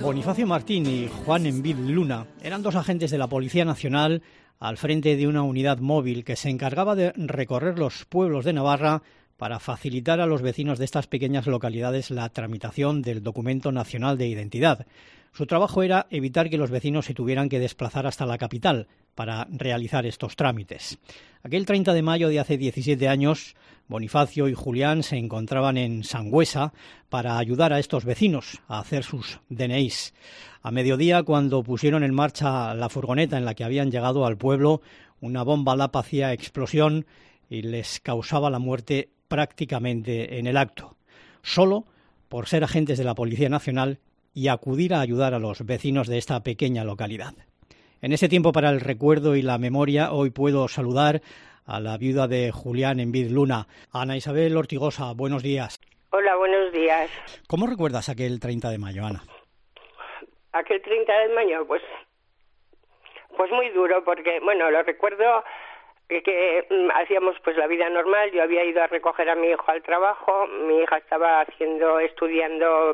Bonifacio Martín y Juan Envid Luna eran dos agentes de la Policía Nacional al frente de una unidad móvil que se encargaba de recorrer los pueblos de Navarra para facilitar a los vecinos de estas pequeñas localidades la tramitación del Documento Nacional de Identidad. Su trabajo era evitar que los vecinos se tuvieran que desplazar hasta la capital para realizar estos trámites. Aquel 30 de mayo de hace 17 años, Bonifacio y Julián se encontraban en Sangüesa para ayudar a estos vecinos a hacer sus DNIs. A mediodía, cuando pusieron en marcha la furgoneta en la que habían llegado al pueblo, una bomba lapa hacía explosión y les causaba la muerte prácticamente en el acto, solo por ser agentes de la Policía Nacional y acudir a ayudar a los vecinos de esta pequeña localidad. En ese tiempo para el recuerdo y la memoria, hoy puedo saludar a la viuda de Julián Envid Luna, Ana Isabel Ortigosa. Buenos días. Hola, buenos días. ¿Cómo recuerdas aquel 30 de mayo, Ana? Aquel 30 de mayo, pues muy duro, porque, bueno, lo recuerdo que hacíamos pues la vida normal. Yo había ido a recoger a mi hijo al trabajo, mi hija estaba estudiando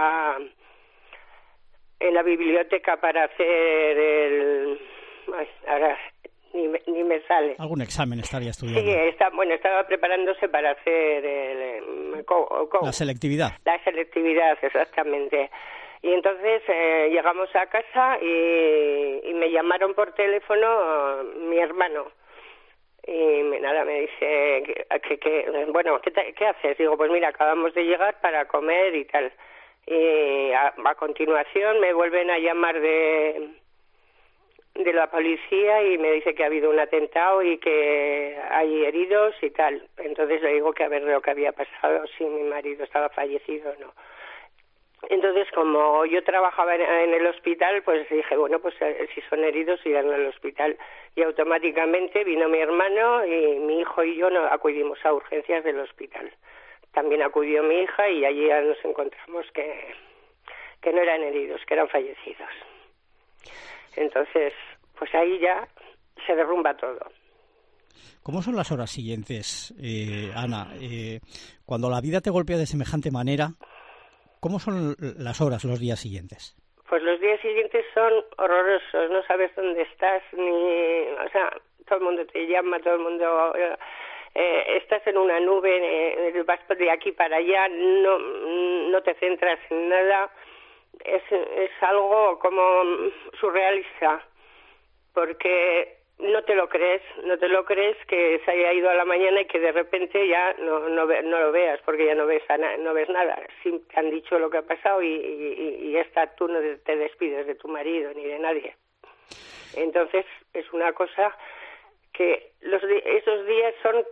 en la biblioteca para hacer ahora ni me sale. ¿Algún examen estaría estudiando? Sí, estaba preparándose para hacer la selectividad. La selectividad, exactamente. Y entonces llegamos a casa y me llamaron por teléfono mi hermano. Y me dice, ¿qué haces? Digo, pues mira, acabamos de llegar para comer y tal. Y a continuación me vuelven a llamar de la policía y me dice que ha habido un atentado y que hay heridos y tal. Entonces le digo que a ver lo que había pasado, si mi marido estaba fallecido o no. Entonces, como yo trabajaba en el hospital, pues dije, bueno, pues si son heridos irán al hospital. Y automáticamente vino mi hermano y mi hijo y yo acudimos a urgencias del hospital. También acudió mi hija y allí ya nos encontramos que no eran heridos, que eran fallecidos. Entonces, pues ahí ya se derrumba todo. ¿Cómo son las horas siguientes, Ana? Cuando la vida te golpea de semejante manera, ¿cómo son las horas, los días siguientes? Pues los días siguientes son horrorosos, no sabes dónde estás, todo el mundo te llama, todo el mundo... estás en una nube, vas de aquí para allá, no te centras en nada. Es algo como surrealista, porque no te lo crees que se haya ido a la mañana y que de repente ya no lo veas, porque ya no ves nada. Sí, te han dicho lo que ha pasado y tú no te despides de tu marido ni de nadie. Entonces es una cosa que esos días son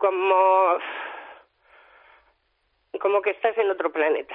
como que estás en otro planeta.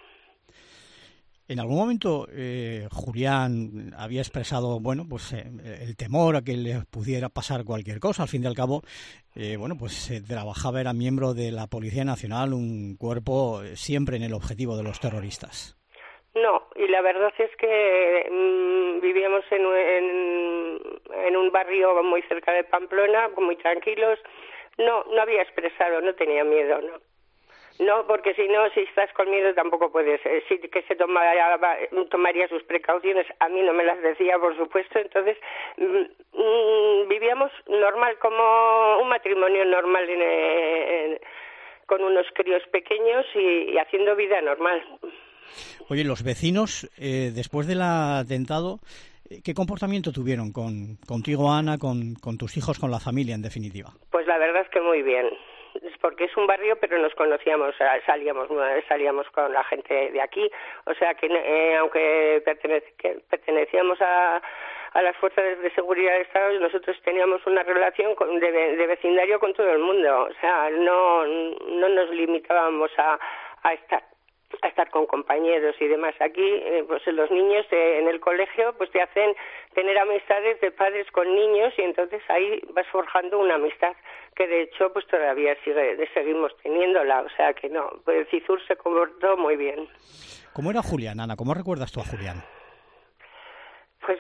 En algún momento Julián había expresado, el temor a que le pudiera pasar cualquier cosa. Al fin y al cabo, trabajaba, era miembro de la Policía Nacional, un cuerpo siempre en el objetivo de los terroristas. No, y la verdad es que vivíamos en un barrio muy cerca de Pamplona, muy tranquilos. No había expresado, no tenía miedo, no. No, porque si estás con miedo tampoco puedes. Sí que tomaría sus precauciones. A mí no me las decía, por supuesto. Entonces vivíamos normal, como un matrimonio normal, con unos críos pequeños y haciendo vida normal. Oye, los vecinos, después del atentado, ¿qué comportamiento tuvieron contigo, Ana, con tus hijos, con la familia, en definitiva? Pues la verdad es que muy bien. Porque es un barrio, pero nos conocíamos, salíamos con la gente de aquí, o sea que aunque pertenecíamos a las fuerzas de seguridad del Estado, nosotros teníamos una relación de vecindario con todo el mundo, o sea, no nos limitábamos a estar con compañeros y demás. Aquí, pues los niños en el colegio pues te hacen tener amistades de padres con niños y entonces ahí vas forjando una amistad que de hecho pues todavía seguimos teniéndola, o sea que no, pues Cizur se comportó muy bien. ¿Cómo era Julián, Ana? ¿Cómo recuerdas tú a Julián? Pues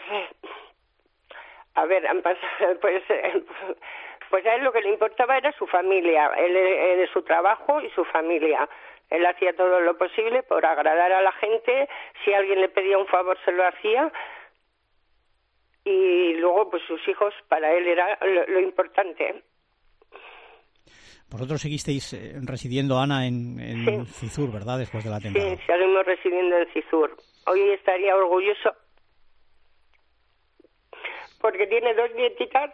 a ver, han pasado, pues a él lo que le importaba era su familia, su trabajo y su familia. Él hacía todo lo posible por agradar a la gente, si alguien le pedía un favor se lo hacía, y luego pues sus hijos para él era lo importante. Vosotros seguisteis residiendo, Ana, en Sí. Cizur, ¿verdad?, después del atentado. Sí, seguimos residiendo en Cizur. Hoy estaría orgulloso porque tiene 2 nietitas.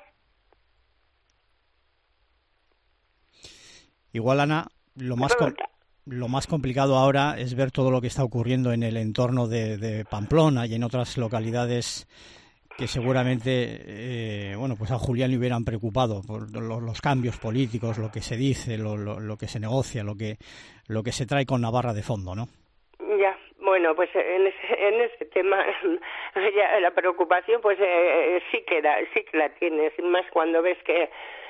Igual, Ana, lo más complicado ahora es ver todo lo que está ocurriendo en el entorno de Pamplona y en otras localidades que seguramente, pues a Julián le hubieran preocupado por los cambios políticos, lo que se dice, lo que se negocia, lo que se trae con Navarra de fondo, ¿no? Ya, bueno, pues en ese tema ya la preocupación pues sí que la tienes, más cuando ves que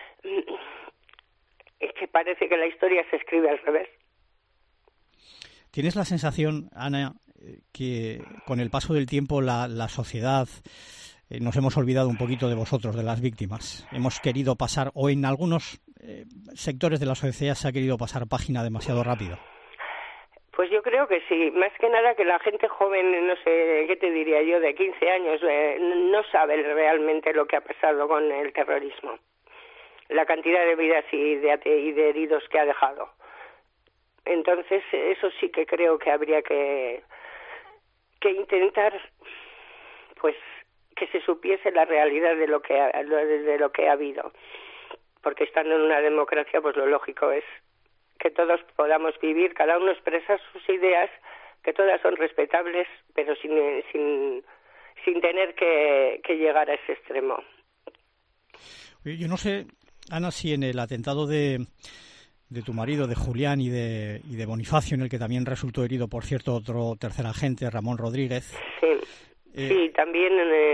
parece que la historia se escribe al revés. ¿Tienes la sensación, Ana, que con el paso del tiempo la sociedad nos hemos olvidado un poquito de vosotros, de las víctimas? Hemos querido pasar, o en algunos sectores de la sociedad se ha querido pasar página demasiado rápido. Pues yo creo que sí, más que nada que la gente joven, no sé, ¿qué te diría yo?, de 15 años, no sabe realmente lo que ha pasado con el terrorismo, la cantidad de vidas y de heridos que ha dejado. Entonces, eso sí que creo que habría que intentar, pues, que se supiese la realidad de lo que ha habido. Porque estando en una democracia, pues lo lógico es que todos podamos vivir, cada uno expresar sus ideas, que todas son respetables, pero sin tener que llegar a ese extremo. Yo no sé, Ana, si en el atentado de tu marido, de Julián y de Bonifacio, en el que también resultó herido, por cierto, otro tercer agente, Ramón Rodríguez. Sí, sí, también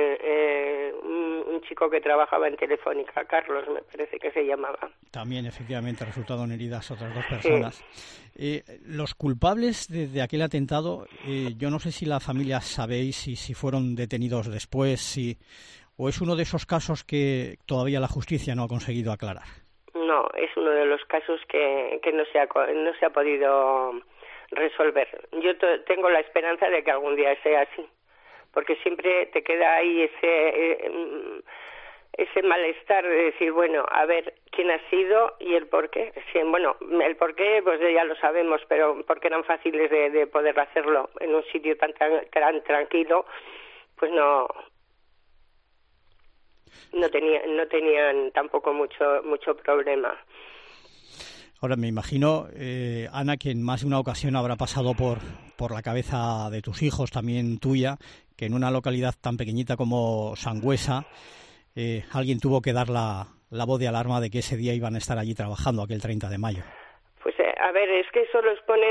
un chico que trabajaba en Telefónica, Carlos me parece que se llamaba. También, efectivamente, resultaron heridas otras 2 personas. Sí. Los culpables de aquel atentado, yo no sé si la familia sabéis si fueron detenidos después, o es uno de esos casos que todavía la justicia no ha conseguido aclarar. No, es uno de los casos que no se ha podido resolver. Yo tengo la esperanza de que algún día sea así, porque siempre te queda ahí ese malestar de decir, bueno, a ver quién ha sido y el por qué. Sí, bueno, el por qué pues ya lo sabemos, pero porque eran fáciles de poder hacerlo en un sitio tan tranquilo, pues no tenían tampoco mucho problema. Ahora me imagino, Ana, que en más de una ocasión habrá pasado por la cabeza de tus hijos, también tuya, que en una localidad tan pequeñita como Sangüesa alguien tuvo que dar la voz de alarma de que ese día iban a estar allí trabajando, aquel 30 de mayo. Pues a ver, es que eso lo exponían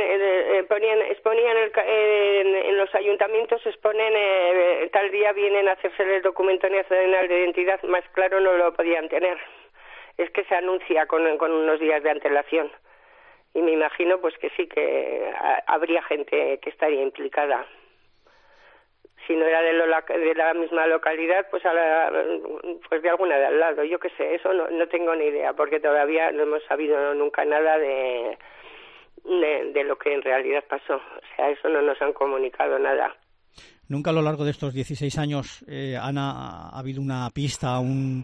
en los ayuntamientos, exponen tal día vienen a hacerse el documento nacional de identidad, más claro no lo podían tener. Es que se anuncia con unos días de antelación y me imagino pues que sí que habría gente que estaría implicada. Si no era de la misma localidad, pues pues de alguna de al lado. Yo qué sé, eso no tengo ni idea, porque todavía no hemos sabido nunca nada de lo que en realidad pasó. O sea, eso no nos han comunicado nada. Nunca a lo largo de estos 16 años, Ana, ha habido una pista,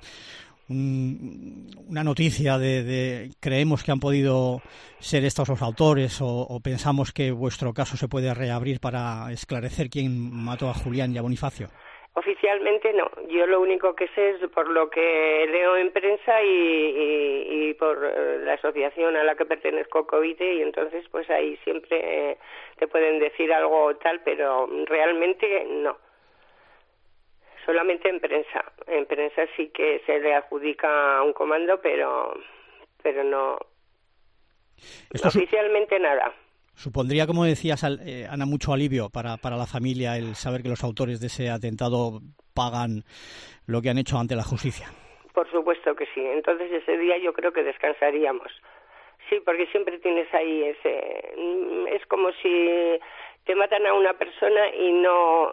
una noticia de creemos que han podido ser estos los autores o pensamos que vuestro caso se puede reabrir para esclarecer quién mató a Julián y a Bonifacio? Oficialmente no. Yo lo único que sé es por lo que leo en prensa y por la asociación a la que pertenezco, Covite, y entonces pues ahí siempre te pueden decir algo tal, pero realmente no. Solamente en prensa. En prensa sí que se le adjudica a un comando, pero no. Oficialmente nada. Supondría, como decías, Ana, mucho alivio para la familia el saber que los autores de ese atentado pagan lo que han hecho ante la justicia. Por supuesto que sí. Entonces ese día yo creo que descansaríamos. Sí, porque siempre tienes ahí es como si te matan a una persona y no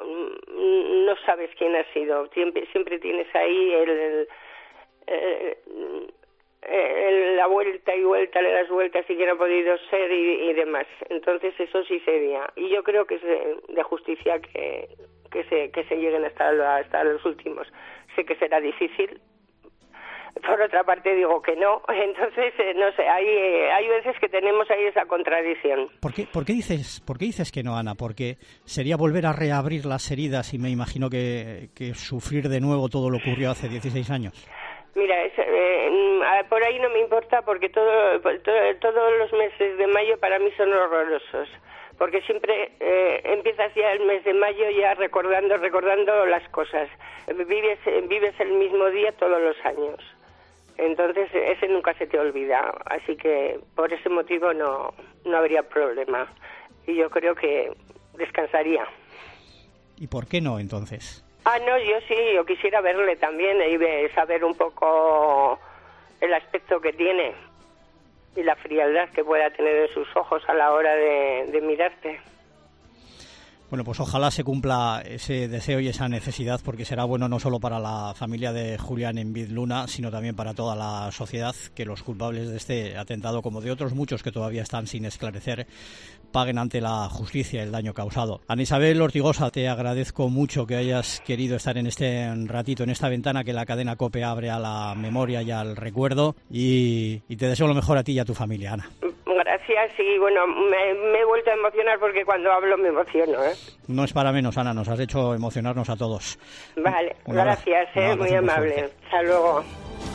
sabes quién ha sido. Siempre tienes ahí la vuelta y vuelta, le das vueltas y que no ha podido ser y demás. Entonces eso sí sería. Y yo creo que es de justicia que se lleguen hasta los últimos. Sé que será difícil. Por otra parte digo que no. Entonces, no sé, hay veces que tenemos ahí esa contradicción. ¿Por qué dices que no, Ana? Porque sería volver a reabrir las heridas y me imagino que sufrir de nuevo todo lo que ocurrió hace 16 años. Mira, por ahí no me importa porque todos los meses de mayo para mí son horrorosos. Porque siempre empiezas ya el mes de mayo ya recordando las cosas. Vives el mismo día todos los años. Entonces ese nunca se te olvida. Así que por ese motivo no habría problema. Y yo creo que descansaría. ¿Y por qué no entonces? No, yo quisiera verle también y saber un poco el aspecto que tiene y la frialdad que pueda tener en sus ojos a la hora de mirarte. Bueno, pues ojalá se cumpla ese deseo y esa necesidad, porque será bueno no solo para la familia de Julián Envid Luna, sino también para toda la sociedad, que los culpables de este atentado, como de otros muchos que todavía están sin esclarecer, paguen ante la justicia el daño causado. Ana Isabel Ortigosa, te agradezco mucho que hayas querido estar en este ratito, en esta ventana que la cadena COPE abre a la memoria y al recuerdo, y te deseo lo mejor a ti y a tu familia, Ana. Gracias, y bueno, me he vuelto a emocionar porque cuando hablo me emociono, ¿eh? No es para menos, Ana, nos has hecho emocionarnos a todos. Vale, gracias, muy amable. Hasta luego.